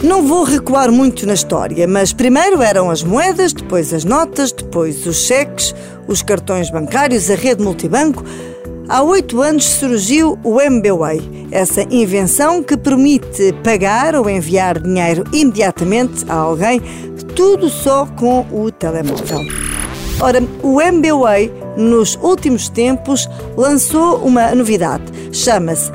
Não vou recuar muito na história, mas primeiro eram as moedas, depois as notas, depois os cheques, os cartões bancários, a rede multibanco. Há 8 anos surgiu o MBWay, essa invenção que permite pagar ou enviar dinheiro imediatamente a alguém, tudo só com o telemóvel. Ora, o MBWay, nos últimos tempos, lançou uma novidade. Chama-se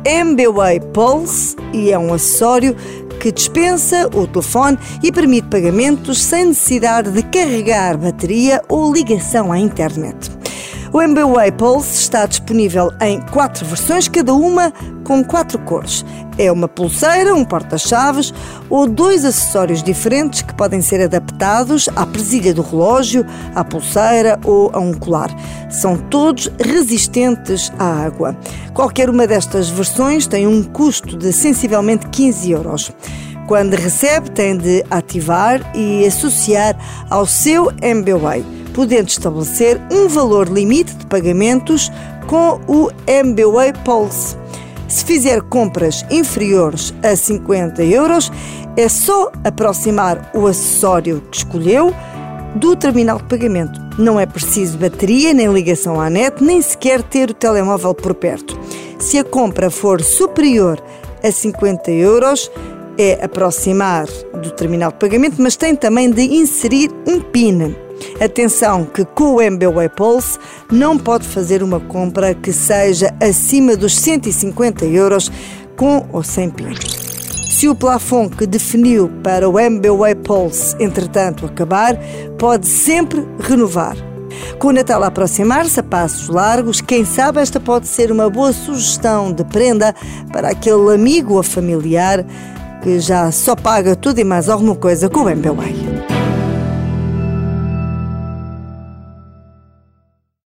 MBWay Pulse e é um acessório que dispensa o telefone e permite pagamentos sem necessidade de carregar bateria ou ligação à internet. O MBWay Pulse está disponível em 4 versões, cada uma com 4 cores. É uma pulseira, um porta-chaves ou 2 acessórios diferentes que podem ser adaptados à presilha do relógio, à pulseira ou a um colar. São todos resistentes à água. Qualquer uma destas versões tem um custo de sensivelmente 15 €. Quando recebe, tem de ativar e associar ao seu MBWay, podendo estabelecer um valor limite de pagamentos com o MBWay Pulse. Se fizer compras inferiores a 50 €, é só aproximar o acessório que escolheu do terminal de pagamento. Não é preciso bateria, nem ligação à net, nem sequer ter o telemóvel por perto. Se a compra for superior a 50 €, é aproximar do terminal de pagamento, mas tem também de inserir um PIN. Atenção que com o MBWay Pulse não pode fazer uma compra que seja acima dos 150 € com ou sem PIN. Se o plafond que definiu para o MBWay Pulse, entretanto, acabar, pode sempre renovar. Com o Natal a aproximar-se a passos largos, quem sabe esta pode ser uma boa sugestão de prenda para aquele amigo ou familiar que já só paga tudo e mais alguma coisa com o MBWay.